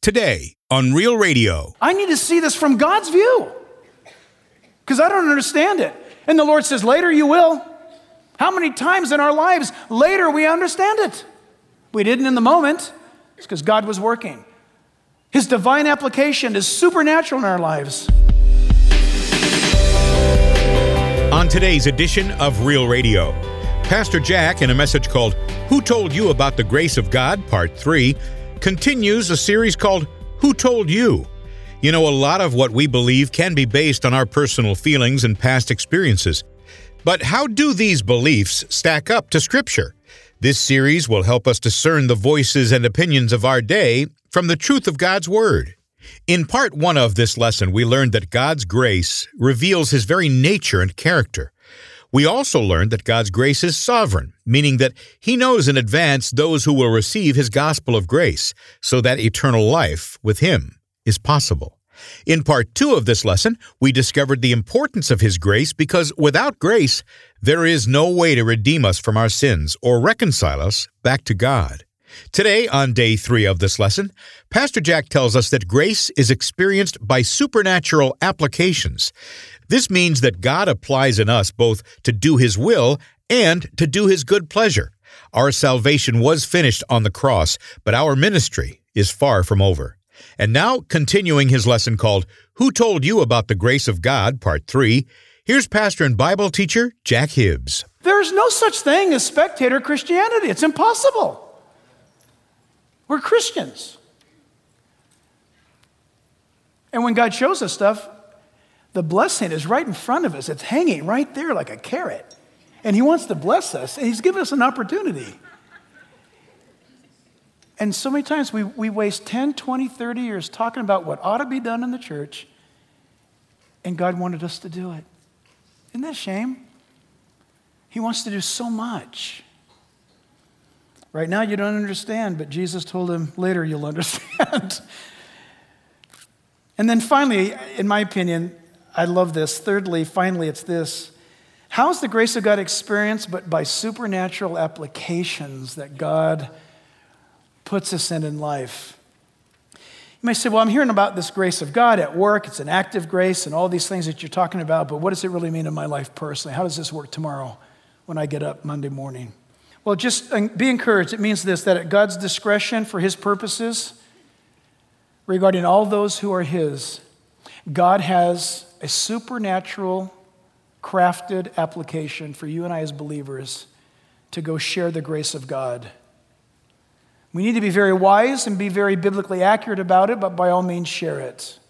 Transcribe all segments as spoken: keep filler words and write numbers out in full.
today on Real Radio. I need to see this from God's view because I don't understand it. And the Lord says, later you will. How many times in our lives later we understand it? We didn't in the moment. It's because God was working. His divine application is supernatural in our lives. On today's edition of Real Radio, Pastor Jack, in a message called Who Told You About the Grace of God, Part three, continues a series called Who Told You? You know, a lot of what we believe can be based on our personal feelings and past experiences. But how do these beliefs stack up to Scripture? This series will help us discern the voices and opinions of our day from the truth of God's Word. In part one of this lesson, we learned that God's grace reveals His very nature and character. We also learned that God's grace is sovereign, meaning that He knows in advance those who will receive His gospel of grace, so that eternal life with Him is possible. In part two of this lesson, we discovered the importance of His grace because without grace, there is no way to redeem us from our sins or reconcile us back to God. Today, on day three of this lesson, Pastor Jack tells us that grace is experienced by supernatural applications. This means that God applies in us both to do His will and to do His good pleasure. Our salvation was finished on the cross, but our ministry is far from over. And now, continuing his lesson called Who Told You About the Grace of God, Part three, here's pastor and Bible teacher Jack Hibbs. There's no such thing as spectator Christianity. It's impossible. We're Christians. And when God shows us stuff, the blessing is right in front of us. It's hanging right there like a carrot. And He wants to bless us, and He's given us an opportunity. And so many times we, we waste ten, twenty, thirty years talking about what ought to be done in the church, and God wanted us to do it. Isn't that a shame? He wants to do so much. Right now you don't understand, but Jesus told him, later you'll understand. And then finally, in my opinion, I love this. Thirdly, finally, it's this. How is the grace of God experienced? But by supernatural applications that God puts us in in life. You may say, well, I'm hearing about this grace of God at work. It's an active grace and all these things that you're talking about, but what does it really mean in my life personally? How does this work tomorrow when I get up Monday morning? Well, just be encouraged. It means this, that at God's discretion for His purposes, regarding all those who are His, God has a supernatural, crafted application for you and I as believers to go share the grace of God. We need to be very wise and be very biblically accurate about it, but by all means share it.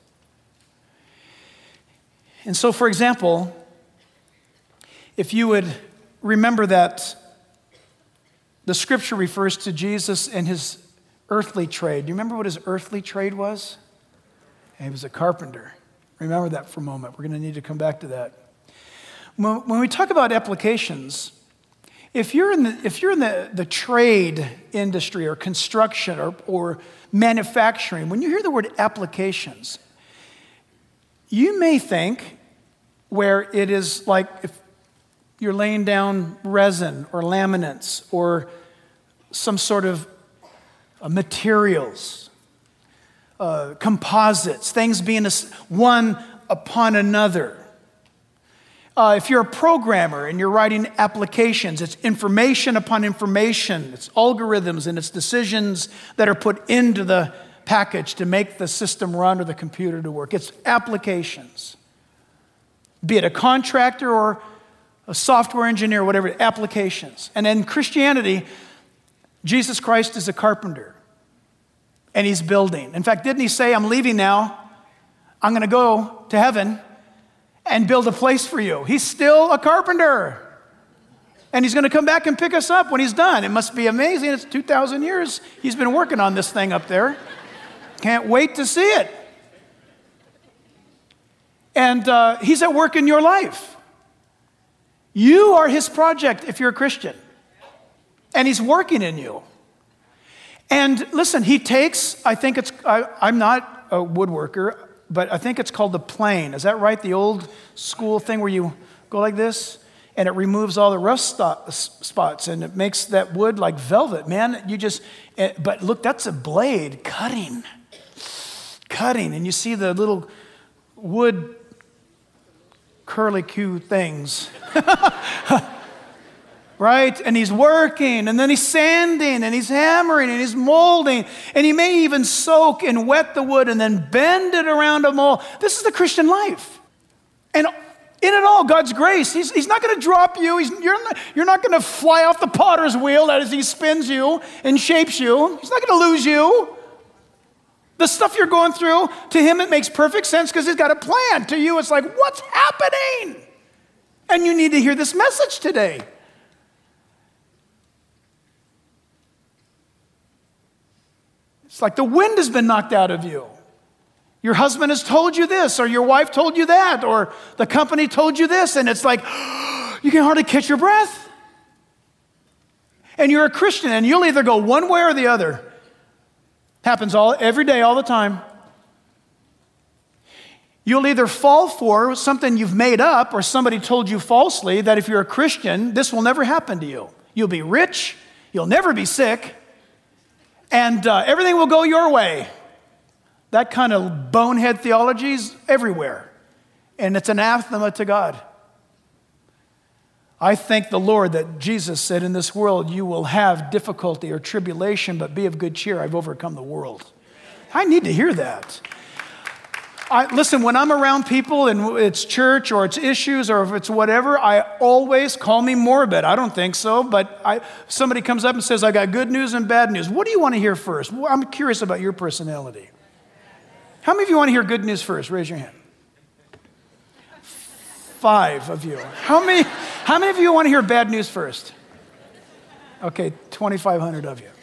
And so, for example, if you would remember that the Scripture refers to Jesus and His earthly trade. Do you remember what His earthly trade was? He was a carpenter. Remember that for a moment. We're going to need to come back to that. When we talk about applications, if you're in the, if you're in the, the trade industry or construction or, or manufacturing, when you hear the word applications, you may think where it is like if you're laying down resin or laminates or some sort of uh, materials, uh, composites, things being a, one upon another. Uh, if you're a programmer and you're writing applications, it's information upon information. It's algorithms and it's decisions that are put into the package to make the system run or the computer to work. It's applications. Be it a contractor or a software engineer, whatever, applications. And in Christianity, Jesus Christ is a carpenter, and He's building. In fact, didn't He say, I'm leaving now, I'm going to go to heaven and build a place for you? He's still a carpenter, and He's going to come back and pick us up when He's done. It must be amazing. It's two thousand years He's been working on this thing up there. Can't wait to see it. And uh, He's at work in your life. You are His project if you're a Christian. And He's working in you. And listen, He takes, I think it's, I, I'm not a woodworker, but I think it's called the plane. Is that right? The old school thing where you go like this and it removes all the rust stop, spots and it makes that wood like velvet. Man, you just, but look, that's a blade cutting. cutting, and you see the little wood curly-Q things. Right? And he's working, and then he's sanding, and he's hammering, and he's molding, and he may even soak and wet the wood and then bend it around a mold. This is the Christian life. And in it all, God's grace. He's, he's not going to drop you. He's, you're not, you're not going to fly off the potter's wheel as he spins you and shapes you. He's not going to lose you. The stuff you're going through, to him it makes perfect sense because he's got a plan. To you, it's like, what's happening? And you need to hear this message today. It's like the wind has been knocked out of you. Your husband has told you this, or your wife told you that, or the company told you this, and it's like, you can hardly catch your breath. And you're a Christian, and you'll either go one way or the other. Happens all every day, all the time. You'll either fall for something you've made up, or somebody told you falsely that if you're a Christian, this will never happen to you. You'll be rich, you'll never be sick, and uh, everything will go your way. That kind of bonehead theology is everywhere, and it's anathema to God. I thank the Lord that Jesus said, in this world you will have difficulty or tribulation, but be of good cheer. I've overcome the world. I need to hear that. I, listen, when I'm around people and it's church or it's issues or if it's whatever, I always call me morbid. I don't think so, but I, somebody comes up and says, I got good news and bad news. What do you want to hear first? I'm curious about your personality. How many of you want to hear good news first? Raise your hand. Five of you. How many, how many of you want to hear bad news first? Okay, twenty-five hundred of you.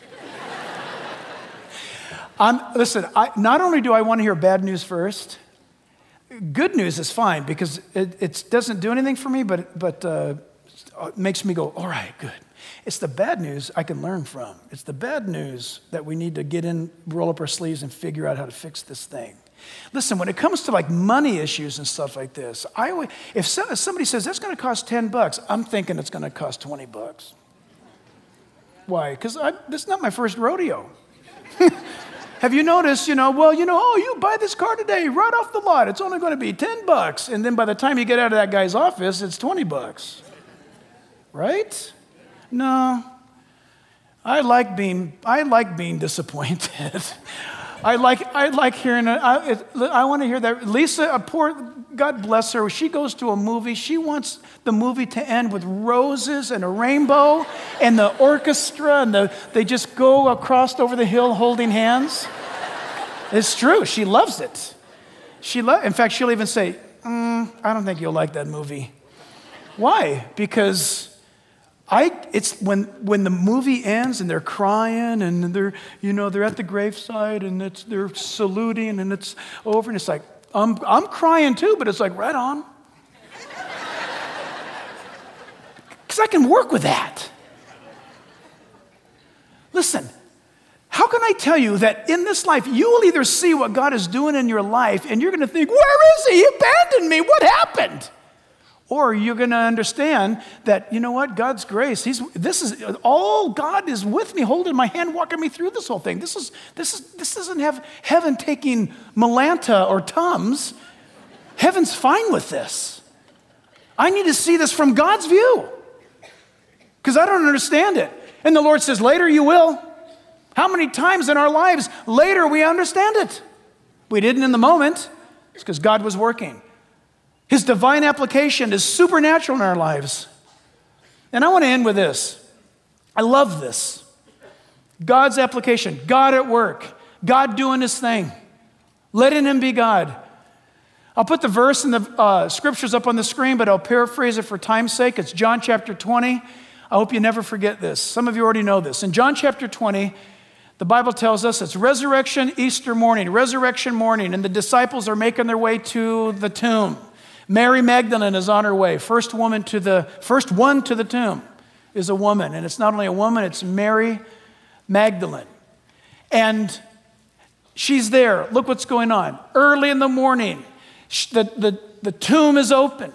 I'm, listen, I, not only do I want to hear bad news first, good news is fine because it, it doesn't do anything for me, but, but uh, it makes me go, all right, good. It's the bad news I can learn from. It's the bad news that we need to get in, roll up our sleeves and figure out how to fix this thing. Listen, when it comes to like money issues and stuff like this, I always, if, so, if somebody says that's going to cost ten bucks, I'm thinking it's going to cost twenty bucks. Why? Because this is not my first rodeo. Have you noticed, you know, well, you know, oh, you buy this car today, right off the lot. It's only going to be ten bucks. And then by the time you get out of that guy's office, it's twenty bucks. Right? No. I like being, I like being disappointed. I like, I like hearing, I, it, I want to hear that. Lisa, a poor, God bless her, she goes to a movie, she wants the movie to end with roses and a rainbow and the orchestra and the, they just go across over the hill holding hands. It's true, she loves it. She lo- In fact, she'll even say, mm, I don't think you'll like that movie. Why? Because I, it's when when the movie ends and they're crying and they're, you know, they're at the graveside and it's they're saluting and it's over and it's like, I'm, I'm crying too, but it's like, right on. Because I can work with that. Listen, how can I tell you that in this life, you will either see what God is doing in your life and you're going to think, where is he? He abandoned me. What happened? Or you're going to understand that, you know what, God's grace, he's, this is, all God is with me, holding my hand, walking me through this whole thing. This is, this is, this doesn't have heaven taking Melanta or Tums. Heaven's fine with this. I need to see this from God's view because I don't understand it. And the Lord says, later you will. How many times in our lives later we understand it? We didn't in the moment. It's because God was working. His divine application is supernatural in our lives. And I want to end with this. I love this. God's application, God at work, God doing his thing, letting him be God. I'll put the verse and the uh, scriptures up on the screen, but I'll paraphrase it for time's sake. It's John chapter twenty. I hope you never forget this. Some of you already know this. In John chapter twenty, the Bible tells us it's resurrection, Easter morning, resurrection morning, and the disciples are making their way to the tomb. Mary Magdalene is on her way. First woman to the first one to the tomb is a woman, and it's not only a woman, it's Mary Magdalene. And she's there. Look what's going on. Early in the morning, the, the, the tomb is open.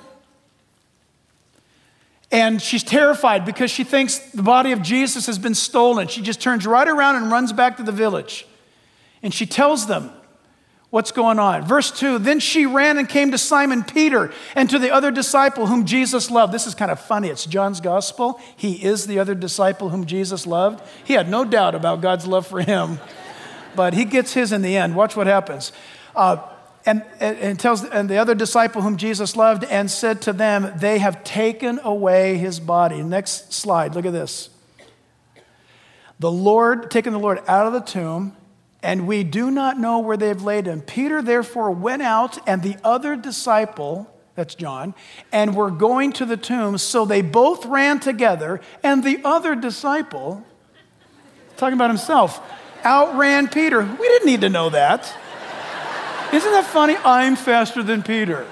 And she's terrified because she thinks the body of Jesus has been stolen. She just turns right around and runs back to the village. And she tells them What's going on? Verse two, then she ran and came to Simon Peter and to the other disciple whom Jesus loved. This is kind of funny. It's John's gospel. He is the other disciple whom Jesus loved. He had no doubt about God's love for him, but he gets his in the end. Watch what happens. Uh, and, and, and tells and the other disciple whom Jesus loved and said to them, they have taken away his body. Next slide, look at this. The Lord, taken the Lord out of the tomb, and we do not know where they've laid him. Peter therefore went out and the other disciple, that's John, and were going to the tomb. So they both ran together, and the other disciple, talking about himself, outran Peter. We didn't need to know that. Isn't that funny? I'm faster than Peter.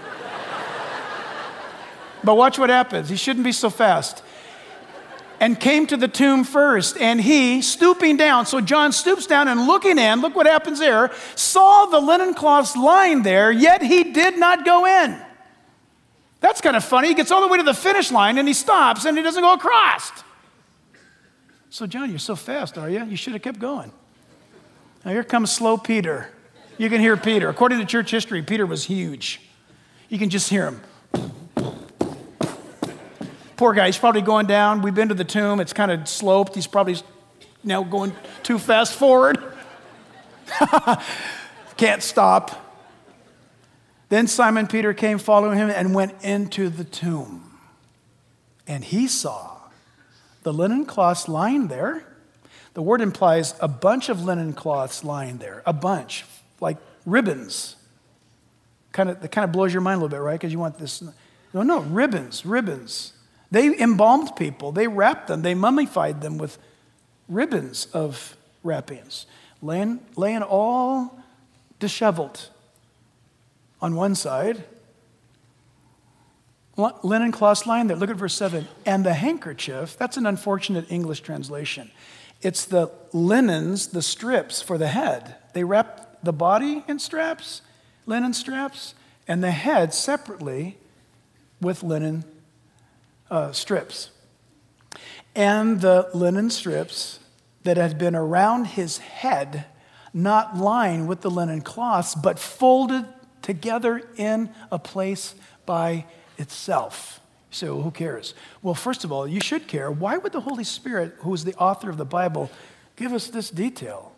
But watch what happens. He shouldn't be so fast. And came to the tomb first, and he, stooping down, so John stoops down and looking in, look what happens there, saw the linen cloths lying there, yet he did not go in. That's kind of funny. He gets all the way to the finish line, and he stops, and he doesn't go across. So John, you're so fast, are you? You should have kept going. Now here comes slow Peter. You can hear Peter. According to church history, Peter was huge. You can just hear him. Poor guy, he's probably going down. We've been to the tomb. It's kind of sloped. He's probably now going too fast forward. Can't stop. Then Simon Peter came following him and went into the tomb. And he saw the linen cloths lying there. The word implies a bunch of linen cloths lying there. A bunch, like ribbons. Kind of, that kind of blows your mind a little bit, right? Because you want this. No, no, ribbons, ribbons. They embalmed people. They wrapped them. They mummified them with ribbons of wrappings, laying, laying all disheveled on one side. Linen cloths lying there. Look at verse seven. And the handkerchief, that's an unfortunate English translation. It's the linens, the strips for the head. They wrap the body in straps, linen straps, and the head separately with linen Uh, strips. And the linen strips that had been around his head, not lying with the linen cloths, but folded together in a place by itself. So who cares? Well, first of all, you should care. Why would the Holy Spirit, who is the author of the Bible, give us this detail?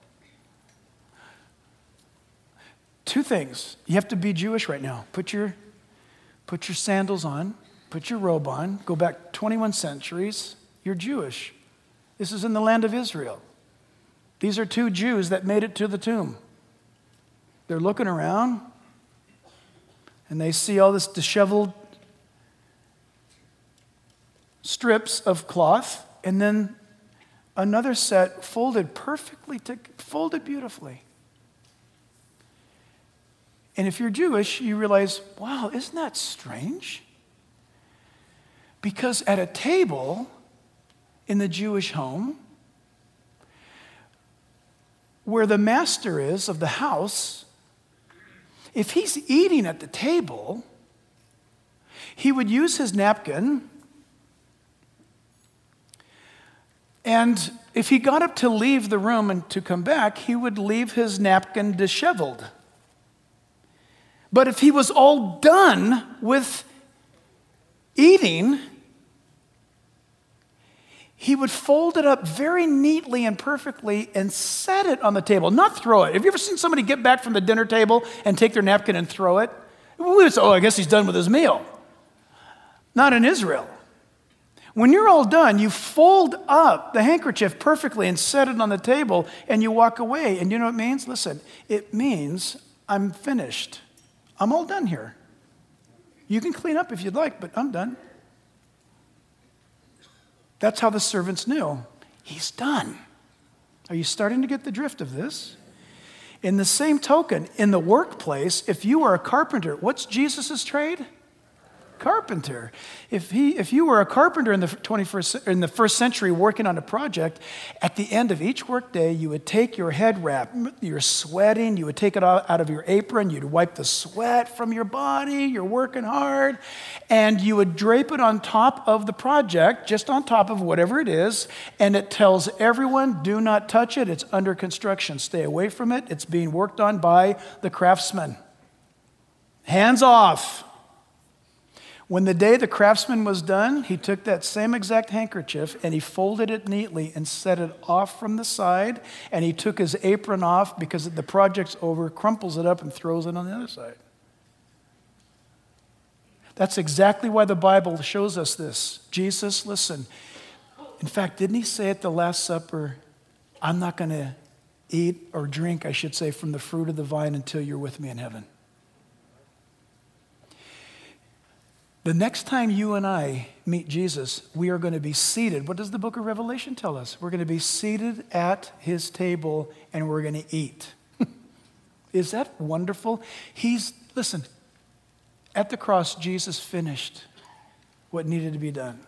Two things. You have to be Jewish right now. Put your, put your sandals on. Put your robe on, go back twenty-one centuries, you're Jewish. This is in the land of Israel. These are two Jews that made it to the tomb. They're looking around, and they see all this disheveled strips of cloth, and then another set folded perfectly, to, folded beautifully. And if you're Jewish, you realize, wow, isn't that strange? Because at a table in the Jewish home, where the master is of the house, if he's eating at the table, he would use his napkin, and if he got up to leave the room and to come back, he would leave his napkin disheveled. But if he was all done with eating, he would fold it up very neatly and perfectly and set it on the table, not throw it. Have you ever seen somebody get back from the dinner table and take their napkin and throw it? Oh, I guess he's done with his meal. Not in Israel. When you're all done, you fold up the handkerchief perfectly and set it on the table, and you walk away. And you know what it means? Listen, it means I'm finished. I'm all done here. You can clean up if you'd like, but I'm done. That's how the servants knew. He's done. Are you starting to get the drift of this? In the same token, in the workplace, if you are a carpenter, what's Jesus' trade? carpenter. If he, if you were a carpenter in the twenty-first, in the first century working on a project, at the end of each workday, you would take your head wrap. You're sweating. You would take it out of your apron. You'd wipe the sweat from your body. You're working hard. And you would drape it on top of the project, just on top of whatever it is. And it tells everyone, do not touch it. It's under construction. Stay away from it. It's being worked on by the craftsman. Hands off. When the day the craftsman was done, he took that same exact handkerchief and he folded it neatly and set it off from the side, and he took his apron off because the project's over, crumples it up and throws it on the other side. That's exactly why the Bible shows us this. Jesus, listen, in fact, didn't he say at the Last Supper, I'm not going to eat or drink, I should say, from the fruit of the vine until you're with me in heaven? The next time you and I meet Jesus, we are going to be seated. What does the book of Revelation tell us? We're going to be seated at his table and we're going to eat. Is that wonderful? He's, listen, at the cross, Jesus finished what needed to be done.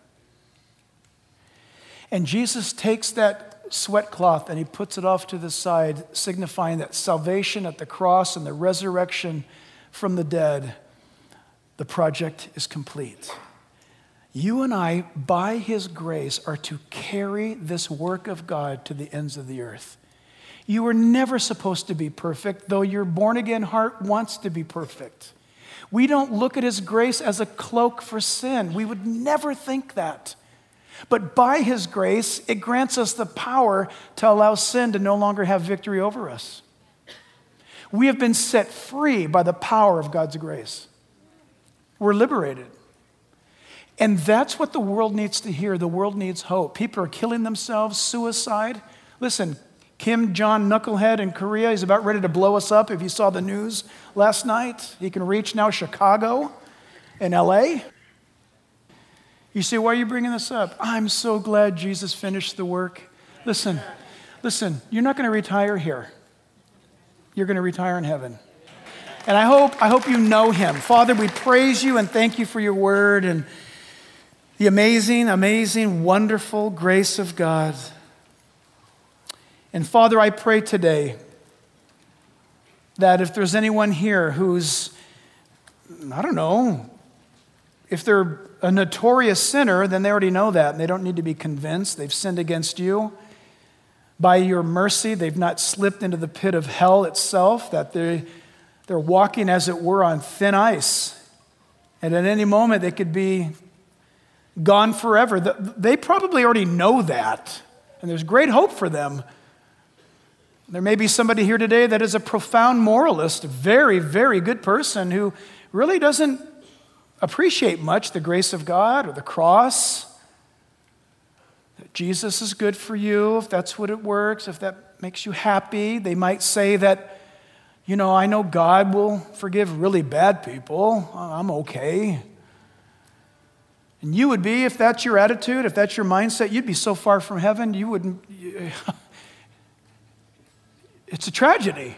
And Jesus takes that sweat cloth and he puts it off to the side, signifying that salvation at the cross and the resurrection from the dead, the project is complete. You and I, by his grace, are to carry this work of God to the ends of the earth. You were never supposed to be perfect, though your born-again heart wants to be perfect. We don't look at his grace as a cloak for sin. We would never think that. But by his grace, it grants us the power to allow sin to no longer have victory over us. We have been set free by the power of God's grace. We're liberated. And that's what the world needs to hear. The world needs hope. People are killing themselves, suicide. Listen, Kim Jong Knucklehead in Korea, he's about ready to blow us up. If you saw the news last night, he can reach now Chicago and L A. You say, why are you bringing this up? I'm so glad Jesus finished the work. Listen, listen, you're not going to retire here. You're going to retire in heaven. And I hope, I hope you know him. Father, we praise you and thank you for your word and the amazing, amazing, wonderful grace of God. And Father, I pray today that if there's anyone here who's, I don't know, if they're a notorious sinner, then they already know that and they don't need to be convinced. They've sinned against you. By your mercy, they've not slipped into the pit of hell itself, that they They're walking, as it were, on thin ice. And at any moment, they could be gone forever. They probably already know that. And there's great hope for them. There may be somebody here today that is a profound moralist, a very, very good person who really doesn't appreciate much the grace of God or the cross. That Jesus is good for you, if that's what it works, if that makes you happy. They might say that, you know, I know God will forgive really bad people. I'm okay. And you would be, if that's your attitude, if that's your mindset, you'd be so far from heaven, you wouldn't. You, it's a tragedy.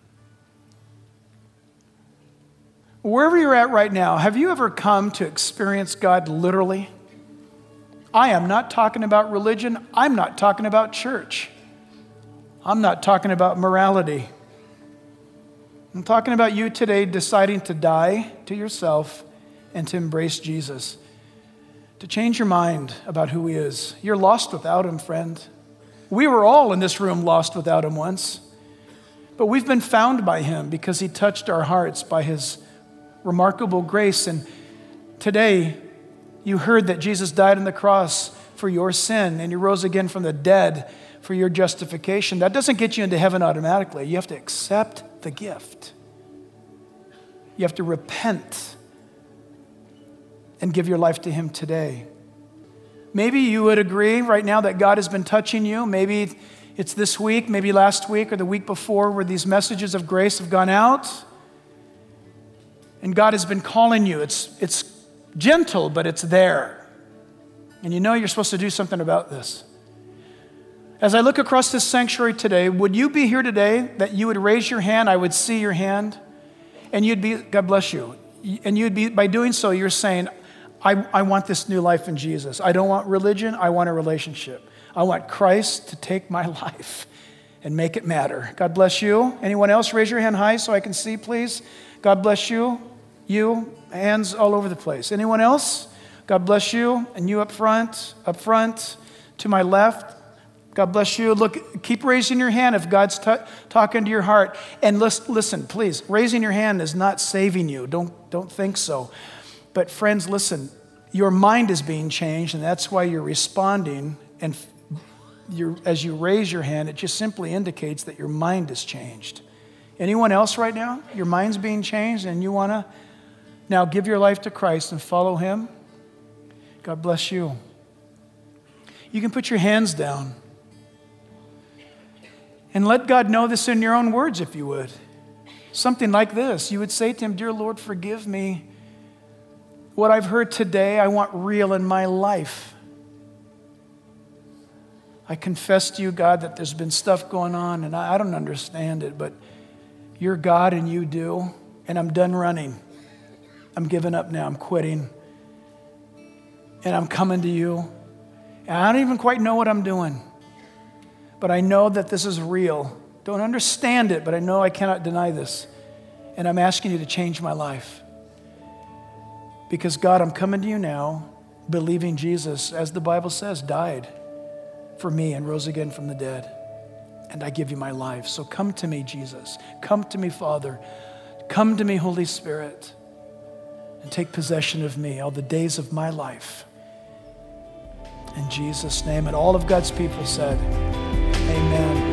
Wherever you're at right now, have you ever come to experience God literally? I am not talking about religion. I'm not talking about church. I'm not talking about morality. I'm talking about you today deciding to die to yourself and to embrace Jesus, to change your mind about who he is. You're lost without him, friend. We were all in this room lost without him once, but we've been found by him because he touched our hearts by his remarkable grace. And today, you heard that Jesus died on the cross for your sin and he rose again from the dead for your justification. That doesn't get you into heaven automatically. You have to accept the gift. You have to repent and give your life to him today. Maybe you would agree right now that God has been touching you. Maybe it's this week, maybe last week or the week before, where these messages of grace have gone out. And God has been calling you. It's, it's gentle, but it's there. And you know you're supposed to do something about this. As I look across this sanctuary today, would you be here today that you would raise your hand? I would see your hand. And you'd be, God bless you. And you'd be, by doing so, you're saying, I, I want this new life in Jesus. I don't want religion. I want a relationship. I want Christ to take my life and make it matter. God bless you. Anyone else? Raise your hand high so I can see, please. God bless you. You. Hands all over the place. Anyone else? God bless you. And you up front, up front, to my left. God bless you. Look, keep raising your hand if God's t- talking to your heart. And listen, listen, please, raising your hand is not saving you. Don't, don't think so. But friends, listen, your mind is being changed, and that's why you're responding. And you're, as you raise your hand, it just simply indicates that your mind is changed. Anyone else right now? Your mind's being changed, and you want to now give your life to Christ and follow him? God bless you. You can put your hands down. And let God know this in your own words, if you would. Something like this. You would say to him, dear Lord, forgive me. What I've heard today, I want real in my life. I confess to you, God, that there's been stuff going on, and I don't understand it, but you're God and you do, and I'm done running. I'm giving up now. I'm quitting. And I'm coming to you. And I don't even quite know what I'm doing. But I know that this is real. Don't understand it, but I know I cannot deny this. And I'm asking you to change my life. Because God, I'm coming to you now, believing Jesus, as the Bible says, died for me and rose again from the dead. And I give you my life. So come to me, Jesus. Come to me, Father. Come to me, Holy Spirit. And take possession of me all the days of my life. In Jesus' name. And all of God's people said, amen.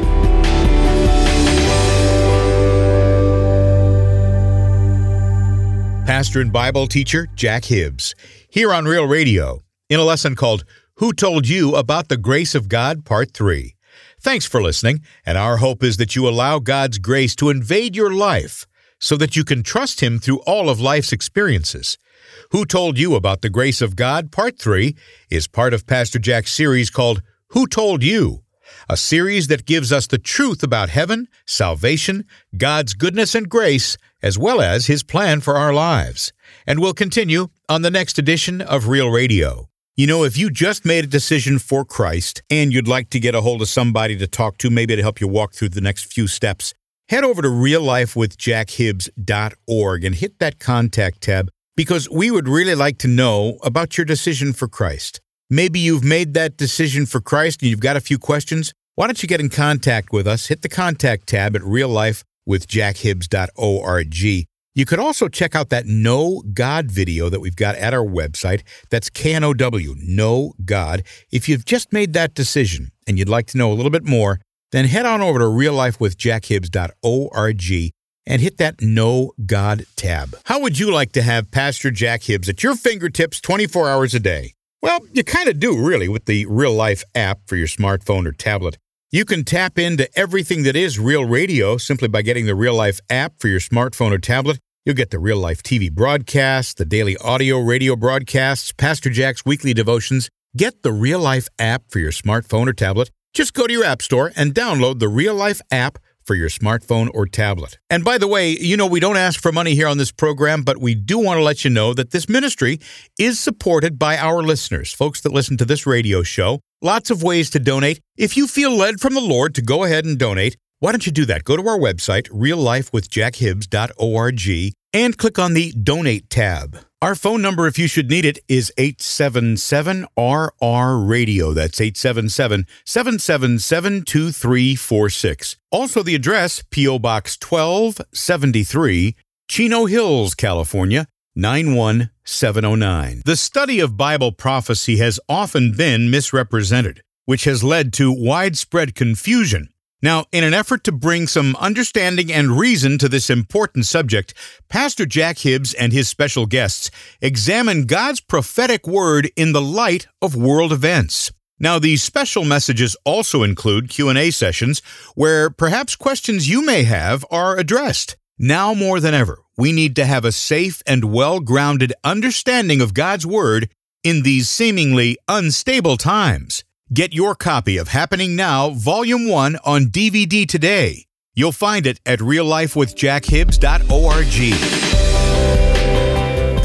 Pastor and Bible teacher Jack Hibbs, here on Real Radio, in a lesson called Who Told You About the Grace of God, Part three. Thanks for listening, and our hope is that you allow God's grace to invade your life so that you can trust Him through all of life's experiences. Who Told You About the Grace of God, Part three, is part of Pastor Jack's series called Who Told You?, a series that gives us the truth about heaven, salvation, God's goodness and grace, as well as His plan for our lives. And we'll continue on the next edition of Real Radio. You know, if you just made a decision for Christ and you'd like to get a hold of somebody to talk to, maybe to help you walk through the next few steps, head over to real life with jack hibbs dot org and hit that contact tab, because we would really like to know about your decision for Christ. Maybe you've made that decision for Christ and you've got a few questions. Why don't you get in contact with us? Hit the contact tab at real life with jack hibbs dot org. You could also check out that Know God video that we've got at our website. That's K N O W, Know God. If you've just made that decision and you'd like to know a little bit more, then head on over to real life with jack hibbs dot org and hit that Know God tab. How would you like to have Pastor Jack Hibbs at your fingertips twenty-four hours a day? Well, you kind of do, really, with the Real Life app for your smartphone or tablet. You can tap into everything that is Real Radio simply by getting the Real Life app for your smartphone or tablet. You'll get the Real Life T V broadcasts, the daily audio radio broadcasts, Pastor Jack's weekly devotions. Get the Real Life app for your smartphone or tablet. Just go to your app store and download the Real Life app for your smartphone or tablet. And by the way, you know, we don't ask for money here on this program, but we do want to let you know that this ministry is supported by our listeners, folks that listen to this radio show. Lots of ways to donate. If you feel led from the Lord to go ahead and donate, why don't you do that? Go to our website, real life with jack hibbs dot org, and click on the Donate tab. Our phone number, if you should need it, is eight seven seven R R radio. That's eight seven seven, seven seven seven, two three four six. Also the address, P O Box twelve seventy-three, Chino Hills, California, nine one seven oh nine. The study of Bible prophecy has often been misrepresented, which has led to widespread confusion. Now, in an effort to bring some understanding and reason to this important subject, Pastor Jack Hibbs and his special guests examine God's prophetic word in the light of world events. Now, these special messages also include Q and A sessions where perhaps questions you may have are addressed. Now more than ever, we need to have a safe and well-grounded understanding of God's word in these seemingly unstable times. Get your copy of Happening Now, Volume one on D V D today. You'll find it at real life with jack hibbs dot org.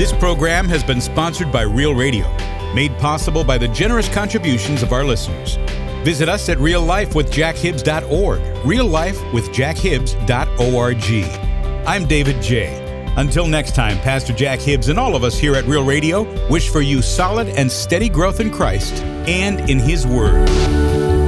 This program has been sponsored by Real Radio, made possible by the generous contributions of our listeners. Visit us at real life with jack hibbs dot org, real life with jack hibbs dot org. I'm David J. Until next time, Pastor Jack Hibbs and all of us here at Real Radio wish for you solid and steady growth in Christ and in His Word.